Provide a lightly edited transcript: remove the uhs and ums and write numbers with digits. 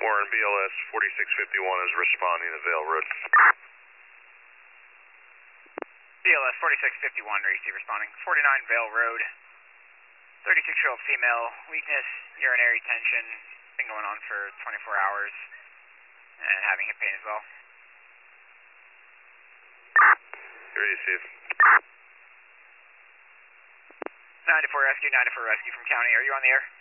Warren, BLS 4651 is responding to Vale Road. BLS 4651, receive responding. 49 Vale Road. 36-year-old female, weakness, urinary tension, been going on for 24 hours, and having hip pain as well. Here you see. 94 Rescue from County, are you on the air?